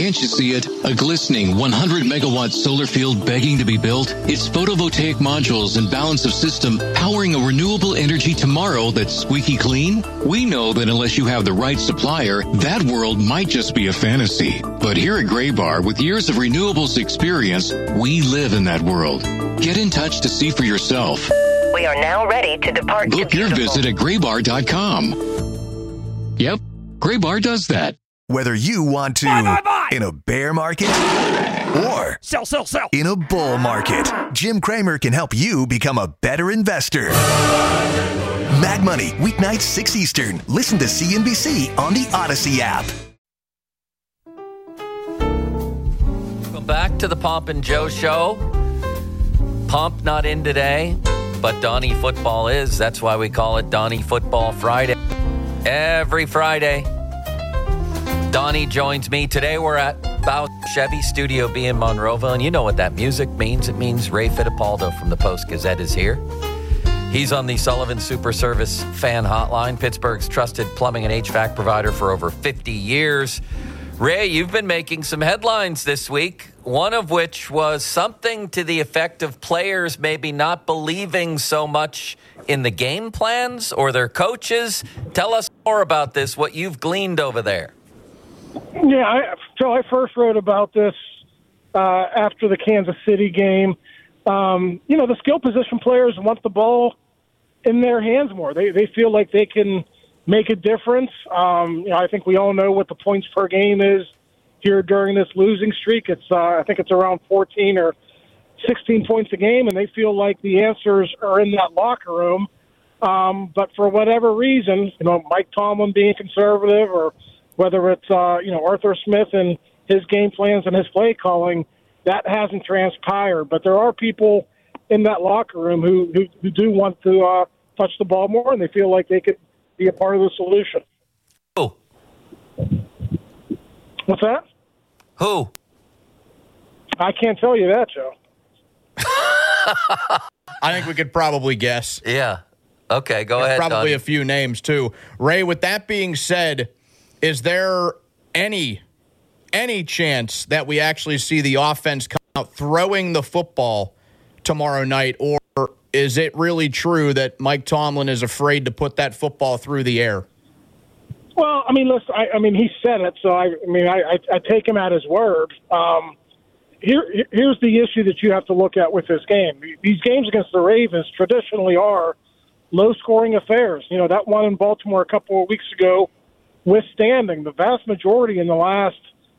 Can't you see it? A glistening 100-megawatt solar field begging to be built? It's photovoltaic modules and balance of system powering a renewable energy tomorrow that's squeaky clean? We know that unless you have the right supplier, that world might just be a fantasy. But here at Graybar, with years of renewables experience, we live in that world. Get in touch to see for yourself. We are now ready to depart. Book your visit at graybar.com. Yep, Graybar does that. Whether you want to buy. In a bear market or Sell. in a bull market, Jim Cramer can help you become a better investor. Mad Money, weeknights 6 Eastern. Listen to CNBC on the Odyssey app. Welcome back to the Pomp and Joe Show. Pomp not in today, but Donnie Football is. That's why we call it Donnie Football Friday. Every Friday, Donnie joins me. Today we're at Bow Chevy Studio B in Monroeville, and you know what that music means. It means Ray Fittipaldo from the Post-Gazette is here. He's on the Sullivan Super Service fan hotline, Pittsburgh's trusted plumbing and HVAC provider for over 50 years. Ray, you've been making some headlines this week, one of which was something to the effect of players maybe not believing so much in the game plans or their coaches. Tell us more about this, what you've gleaned over there. Yeah, I first wrote about this after the Kansas City game. The skill position players want the ball in their hands more. They feel like they can make a difference. I think we all know what the points per game is here during this losing streak. I think it's around 14 or 16 points a game, and they feel like the answers are in that locker room. But for whatever reason, Mike Tomlin being conservative, or whether it's Arthur Smith and his game plans and his play calling, that hasn't transpired. But there are people in that locker room who do want to touch the ball more, and they feel like they could be a part of the solution. Who? What's that? Who? I can't tell you that, Joe. I think we could probably guess. Yeah. Okay, go ahead. Probably Donnie. a few names, too. Ray, with that being said, is there any chance that we actually see the offense come out throwing the football tomorrow night, or is it really true that Mike Tomlin is afraid to put that football through the air? Well, listen, he said it, so I take him at his word. Here's the issue that you have to look at with this game. These games against the Ravens traditionally are low-scoring affairs. That one in Baltimore a couple of weeks ago, withstanding the vast majority in the last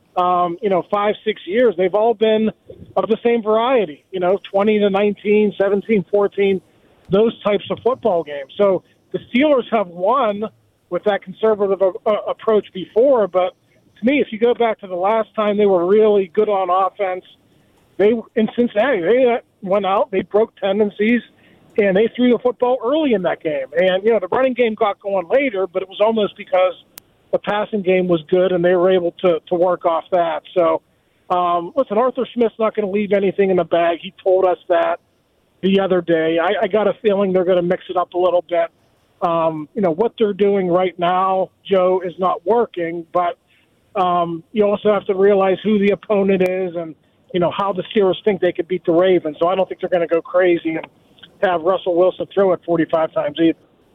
5-6 years, they've all been of the same variety, 20-19, 17-14, those types of football games. So the Steelers have won with that conservative approach before, but to me, if you go back to the last time they were really good on offense, in Cincinnati, they went out, they broke tendencies, and they threw the football early in that game. And, the running game got going later, but it was almost because the passing game was good, and they were able to work off that. So, listen, Arthur Smith's not going to leave anything in the bag. He told us that the other day. I got a feeling they're going to mix it up a little bit. What they're doing right now, Joe, is not working, but you also have to realize who the opponent is and, how the Steelers think they could beat the Ravens. So I don't think they're going to go crazy and have Russell Wilson throw it 45 times either.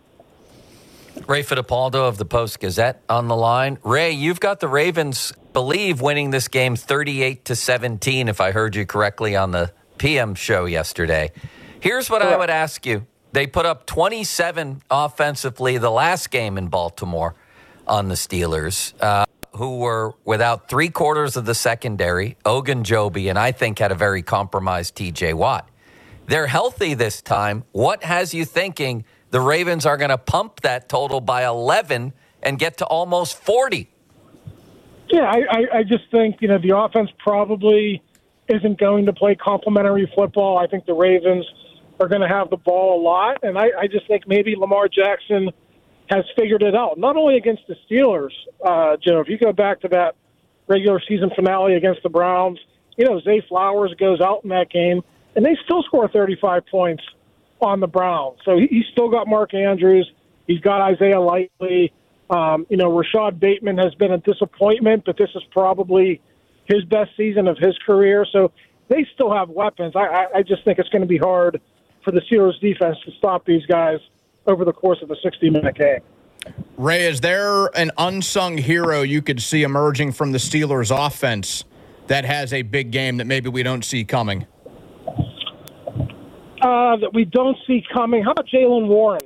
Ray Fittipaldo of the Post-Gazette on the line. Ray, you've got the Ravens, believe, winning this game 38-17, if I heard you correctly on the PM show yesterday. Here's what I would ask you. They put up 27 offensively the last game in Baltimore on the Steelers, who were without three-quarters of the secondary, Ogunjobi, and I think had a very compromised T.J. Watt. They're healthy this time. What has you thinking the Ravens are going to pump that total by 11 and get to almost 40? Yeah, I just think, the offense probably isn't going to play complementary football. I think the Ravens are going to have the ball a lot, and I just think maybe Lamar Jackson has figured it out. Not only against the Steelers, Joe, if you go back to that regular season finale against the Browns, Zay Flowers goes out in that game, and they still score 35 points on the Browns. So he's still got Mark Andrews. He's got Isaiah Likely. Rashad Bateman has been a disappointment, but this is probably his best season of his career. So they still have weapons. I just think it's going to be hard for the Steelers defense to stop these guys over the course of a 60-minute game. Ray, is there an unsung hero you could see emerging from the Steelers offense that has a big game that maybe we don't see coming? That we don't see coming. How about Jaylen Warren?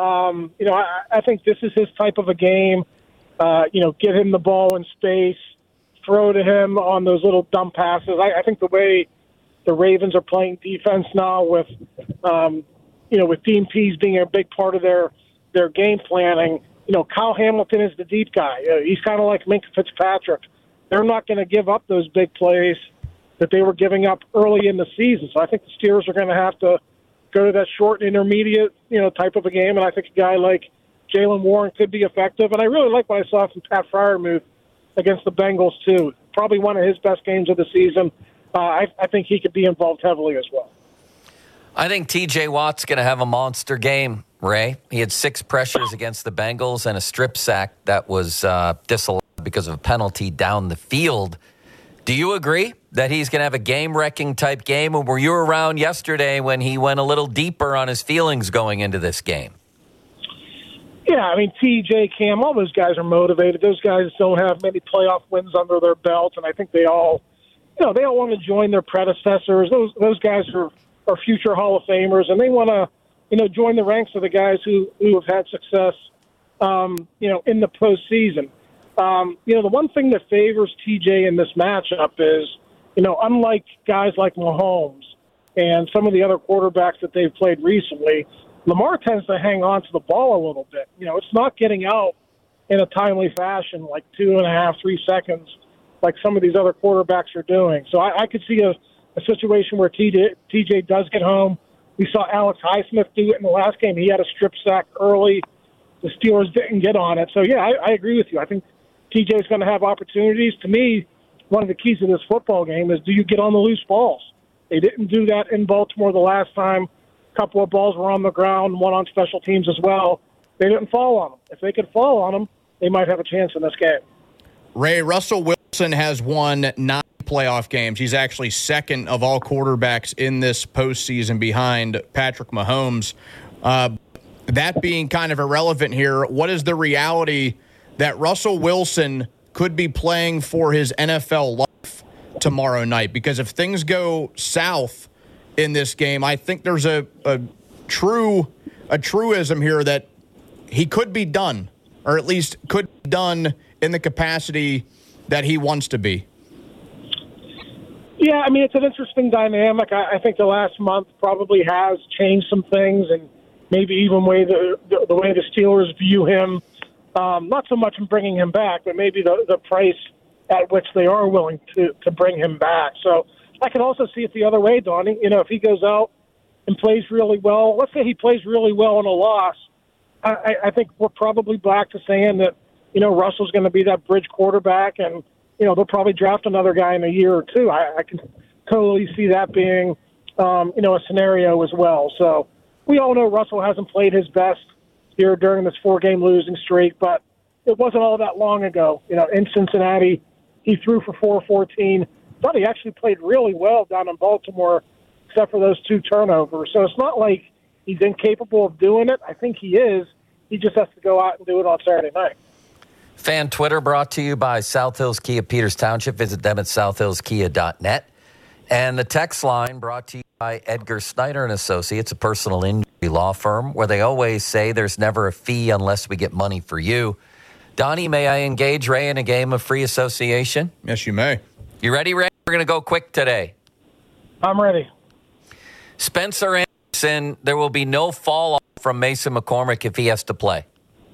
I think this is his type of a game. Get him the ball in space, throw to him on those little dump passes. I think the way the Ravens are playing defense now with Dean Pease being a big part of their game planning, Kyle Hamilton is the deep guy. He's kind of like Minkah Fitzpatrick. They're not going to give up those big plays that they were giving up early in the season. So I think the Steelers are going to have to go to that short and intermediate, type of a game. And I think a guy like Jaylen Warren could be effective. And I really like what I saw from Pat Freiermuth against the Bengals, too. Probably one of his best games of the season. I think he could be involved heavily as well. I think T.J. Watt's going to have a monster game, Ray. He had 6 pressures against the Bengals and a strip sack that was disallowed because of a penalty down the field. Do you agree that he's going to have a game-wrecking type game? Or were you around yesterday when he went a little deeper on his feelings going into this game? Yeah, I mean, TJ, Cam, all those guys are motivated. Those guys don't have many playoff wins under their belt, and I think they all want to join their predecessors. Those guys are future Hall of Famers, and they want to, join the ranks of the guys who have had success, in the postseason. The one thing that favors TJ in this matchup is, unlike guys like Mahomes and some of the other quarterbacks that they've played recently, Lamar tends to hang on to the ball a little bit. It's not getting out in a timely fashion, like 2.5, 3 seconds, like some of these other quarterbacks are doing. So I could see a situation where TJ does get home. We saw Alex Highsmith do it in the last game. He had a strip sack early. The Steelers didn't get on it. So, yeah, I agree with you. I think TJ is going to have opportunities. To me, one of the keys to this football game is, do you get on the loose balls? They didn't do that in Baltimore the last time. A couple of balls were on the ground, one on special teams as well. They didn't fall on them. If they could fall on them, they might have a chance in this game. Ray, Russell Wilson has won 9 playoff games. He's actually second of all quarterbacks in this postseason behind Patrick Mahomes. That being kind of irrelevant here, what is the reality that Russell Wilson could be playing for his NFL life tomorrow night? Because if things go south in this game, I think there's a truism here that he could be done, or at least could be done in the capacity that he wants to be. Yeah, I mean, it's an interesting dynamic. I think the last month probably has changed some things, and maybe even the way the Steelers view him. Not so much in bringing him back, but maybe the price at which they are willing to bring him back. So I can also see it the other way, Donnie. If he goes out and plays really well, let's say he plays really well in a loss, I think we're probably back to saying that, Russell's going to be that bridge quarterback, and, they'll probably draft another guy in a year or two. I can totally see that being, a scenario as well. So we all know Russell hasn't played his best here during this 4-game losing streak, but it wasn't all that long ago. In Cincinnati, he threw for 414. Thought he actually played really well down in Baltimore, except for those 2 turnovers. So it's not like he's incapable of doing it. I think he is. He just has to go out and do it on Saturday night. Fan Twitter brought to you by South Hills Kia Peters Township. Visit them at southhillskia.net. And the text line brought to you by Edgar Snyder and Associates, a personal injury law firm, where they always say there's never a fee unless we get money for you. Donnie, may I engage Ray in a game of free association? Yes, you may. You ready, Ray? We're going to go quick today. I'm ready. Spencer Anderson, there will be no fall off from Mason McCormick if he has to play.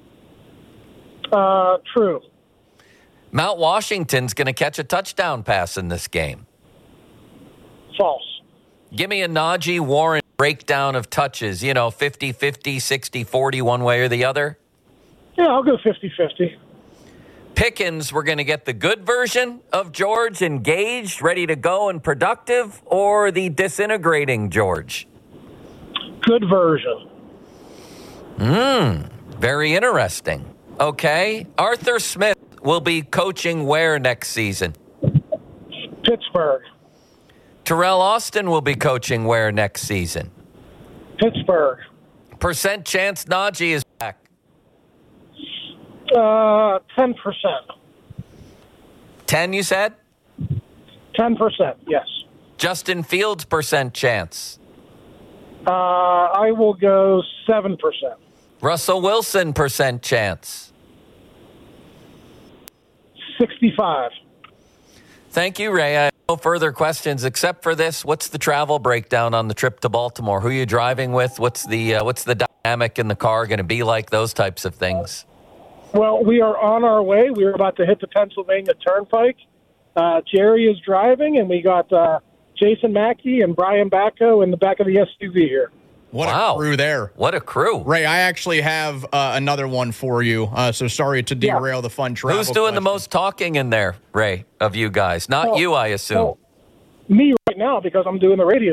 True. Mount Washington's going to catch a touchdown pass in this game. False. Give me a Najee Warren breakdown of touches, 50-50, 60-40, one way or the other. Yeah, I'll go 50-50. Pickens, we're going to get the good version of George, engaged, ready to go and productive, or the disintegrating George? Good version. Very interesting. Okay. Arthur Smith will be coaching where next season? Pittsburgh. Terrell Austin will be coaching where next season? Pittsburgh. Percent chance Najee is back? 10%. 10, you said? 10%, yes. Justin Fields percent chance? I will go 7%. Russell Wilson percent chance? 65. Thank you, Ray. I have no further questions except for this. What's the travel breakdown on the trip to Baltimore? Who are you driving with? What's the dynamic in the car going to be like? Those types of things. Well, we are on our way. We are about to hit the Pennsylvania Turnpike. Jerry is driving, and we got Jason Mackey and Brian Batko in the back of the SUV here. What a crew there. What a crew. Ray, I actually have another one for you, so sorry to derail the fun travel. Who's doing the most talking in there, Ray, of you guys? Not you, I assume. Me right now, because I'm doing the radio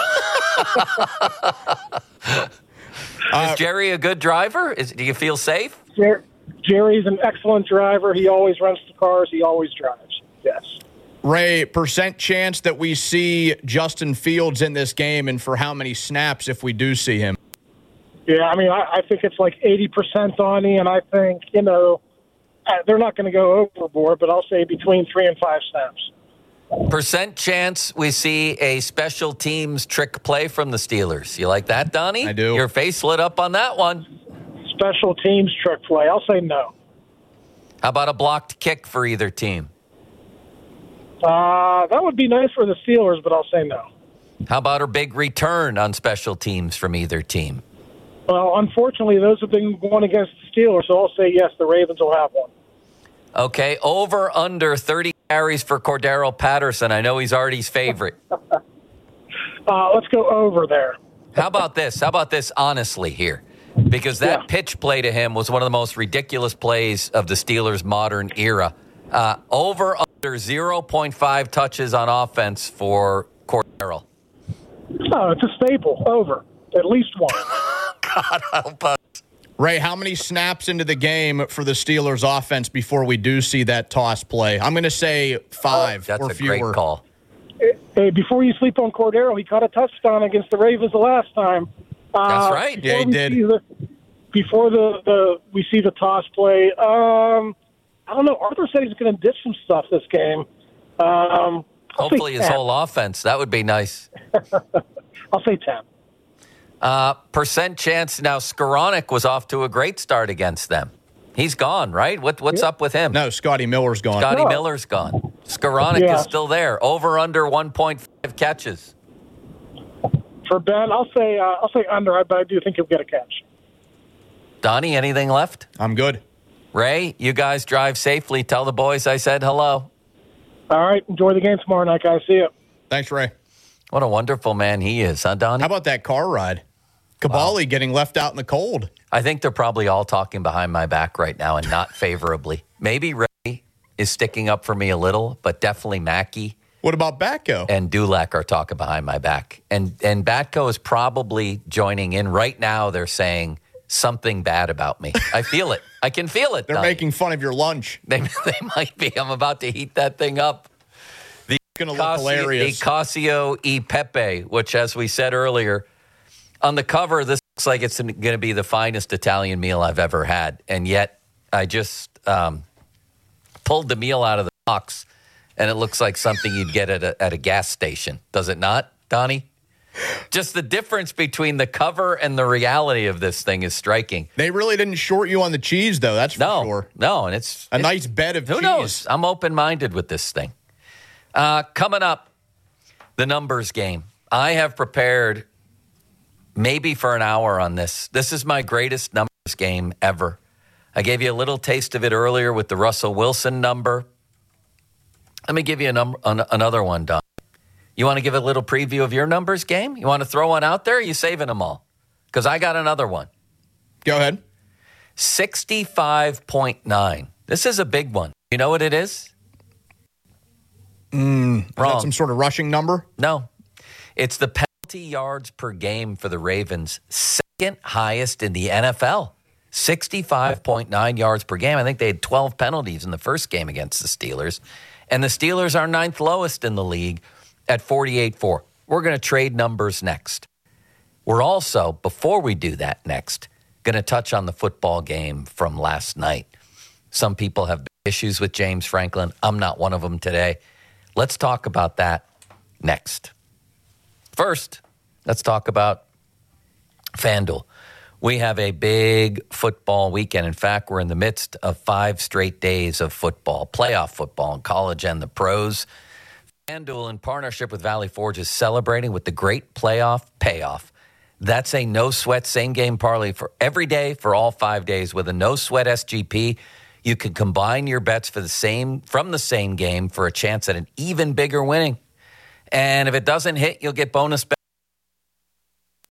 interview. Is Jerry a good driver? Do you feel safe? Jerry's an excellent driver. He always rents the cars. He always drives. Yes. Ray, percent chance that we see Justin Fields in this game, and for how many snaps if we do see him? Yeah, I mean, I think it's like 80%, Donnie, and I think, they're not going to go overboard, but I'll say between 3 and 5 snaps. Percent chance we see a special teams trick play from the Steelers. You like that, Donnie? I do. Your face lit up on that one. Special teams trick play. I'll say no. How about a blocked kick for either team? That would be nice for the Steelers, but I'll say no. How about a big return on special teams from either team? Well, unfortunately, those have been going against the Steelers, so I'll say yes, the Ravens will have one. Okay, over under 30 carries for Cordero Patterson. I know he's Artie's favorite. Let's go over there. How about this? How about this honestly here? Because that pitch play to him was one of the most ridiculous plays of the Steelers' modern era. Over under 0.5 touches on offense for Cordero. Oh, it's a staple. Over. At least one. God help us. Ray, how many snaps into the game for the Steelers offense before we do see that toss play? I'm going to say 5 That's or a fewer. great call. Hey, before you sleep on Cordero, he caught a touchdown against the Ravens the last time. That's right. Yeah, he did. Before we see the toss play, I don't know. Arthur said he's going to ditch some stuff this game. Hopefully his whole offense. That would be nice. I'll say 10. Percent chance now Skoranek was off to a great start against them. He's gone, right? What's up with him? No, Scotty Miller's gone. Scotty Miller's gone. Skoranek is still there. Over under 1.5 catches. For Ben, I'll say under, but I do think he'll get a catch. Donnie, anything left? I'm good. Ray, you guys drive safely. Tell the boys I said hello. All right. Enjoy the game tomorrow night, guys. See you. Thanks, Ray. What a wonderful man he is, huh, Donnie? How about that car ride? Kabali getting left out in the cold. I think they're probably all talking behind my back right now and not favorably. Maybe Ray is sticking up for me a little, but definitely Mackey. What about Batko? And Dulac are talking behind my back. And Batko is probably joining in. Right now they're saying something bad about me. I feel it. I can feel it. They're making fun of your lunch. They might be. I'm about to heat that thing up. It's going to look hilarious. The Casio e Pepe, which, as we said earlier, on the cover, this looks like it's going to be the finest Italian meal I've ever had. And yet I just pulled the meal out of the box, and it looks like something you'd get at a gas station. Does it not, Donnie? Just the difference between the cover and the reality of this thing is striking. They really didn't short you on the cheese, though. That's for sure. No, and it's a nice bed of cheese. Who knows? I'm open-minded with this thing. Coming up, the numbers game. I have prepared maybe for an hour on this. This is my greatest numbers game ever. I gave you a little taste of it earlier with the Russell Wilson number. Let me give you another one, Don. You want to give a little preview of your numbers game? You want to throw one out there, or are you saving them all? Because I got another one. Go ahead. 65.9. This is a big one. You know what it is? Wrong. Is that some sort of rushing number? No. It's the penalty yards per game for the Ravens, second highest in the NFL. 65.9 yards per game. I think they had 12 penalties in the first game against the Steelers. And the Steelers are ninth lowest in the league at 48-4. We're going to trade numbers next. We're also, before we do that next, going to touch on the football game from last night. Some people have issues with James Franklin. I'm not one of them today. Let's talk about that next. First, let's talk about FanDuel. We have a big football weekend. In fact, we're in the midst of 5 straight days of football, playoff football in college and the pros. FanDuel, in partnership with Valley Forge, is celebrating with the great playoff payoff. That's a no-sweat same-game parlay for every day for all 5 days. With a no-sweat SGP, you can combine your bets from the same game for a chance at an even bigger winning. And if it doesn't hit, you'll get bonus bets